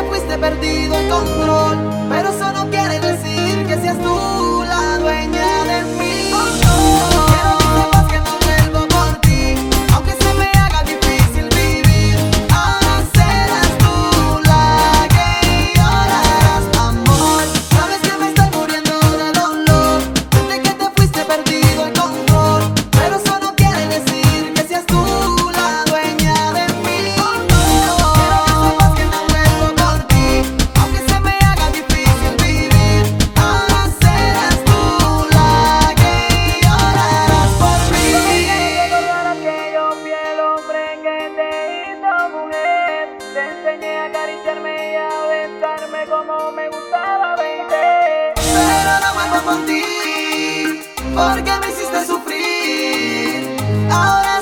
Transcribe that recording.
fuiste perdido el control, pero eso no quiere decir que seas tú la dueña de mí. Oh, no. Quiero que sepas que no vuelvo por ti, aunque se me haga difícil vivir. Ahora serás tú la que llorarás, amor. Sabes que me estoy muriendo de dolor desde que te fuiste perdido el control, pero eso no quiere decir que seas tú la dueña de mí. Oh, no. Quiero que sepas que no vuelvo por ti, aunque se me haga difícil vivir. Ahora serás tú la que llorarás por mí. Recordarás que yo fui el hombre que te hizo mujer. Te enseñé a acariciarme y a besarme como me gustaba, baby. Pero no vuelvo por ti, porque me hiciste sufrir. Ahora